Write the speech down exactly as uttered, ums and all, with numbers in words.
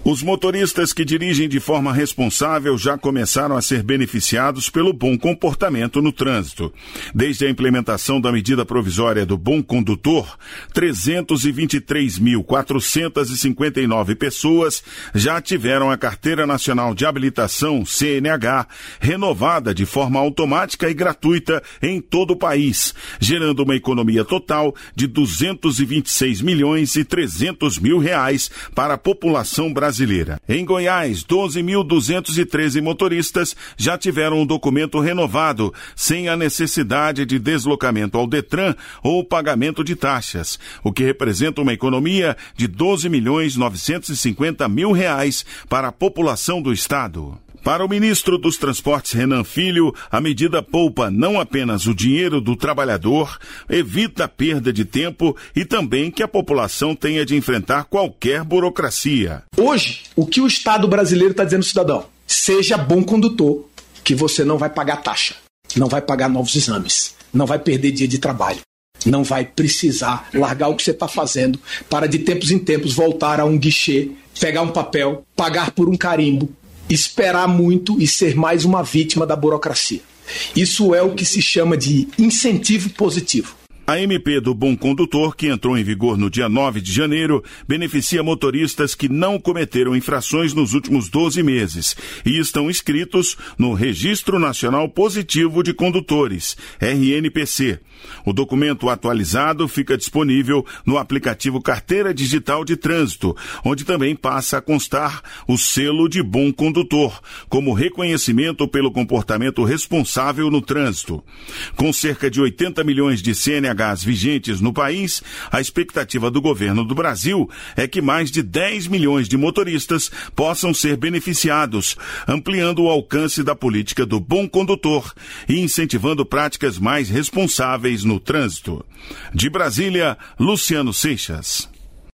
Os motoristas que dirigem de forma responsável já começaram a ser beneficiados pelo bom comportamento no trânsito. Desde a implementação da medida provisória do Bom Condutor, trezentos e vinte e três mil, quatrocentas e cinquenta e nove pessoas já tiveram a Carteira Nacional de Habilitação, C N H, renovada de forma automática e gratuita em todo o país, gerando uma economia total de duzentos e vinte e seis milhões e trezentos mil reais para a população brasileira. Brasileira. Em Goiás, doze mil duzentos e treze motoristas já tiveram um documento renovado, sem a necessidade de deslocamento ao Detran ou pagamento de taxas, o que representa uma economia de doze milhões novecentos e cinquenta mil reais para a população do estado. Para o ministro dos Transportes, Renan Filho, a medida poupa não apenas o dinheiro do trabalhador, evita a perda de tempo e também que a população tenha de enfrentar qualquer burocracia. Hoje, o que o Estado brasileiro está dizendo ao cidadão? Seja bom condutor, que você não vai pagar taxa, não vai pagar novos exames, não vai perder dia de trabalho, não vai precisar largar o que você está fazendo para de tempos em tempos voltar a um guichê, pegar um papel, pagar por um carimbo, esperar muito e ser mais uma vítima da burocracia. Isso é o que se chama de incentivo positivo. A M P do Bom Condutor, que entrou em vigor no dia nove de janeiro, beneficia motoristas que não cometeram infrações nos últimos doze meses e estão inscritos no Registro Nacional Positivo de Condutores, R N P C. O documento atualizado fica disponível no aplicativo Carteira Digital de Trânsito, onde também passa a constar o selo de Bom Condutor, como reconhecimento pelo comportamento responsável no trânsito. Com cerca de oitenta milhões de C N H vigentes no país, a expectativa do governo do Brasil é que mais de dez milhões de motoristas possam ser beneficiados, ampliando o alcance da política do bom condutor e incentivando práticas mais responsáveis no trânsito. De Brasília, Luciano Seixas.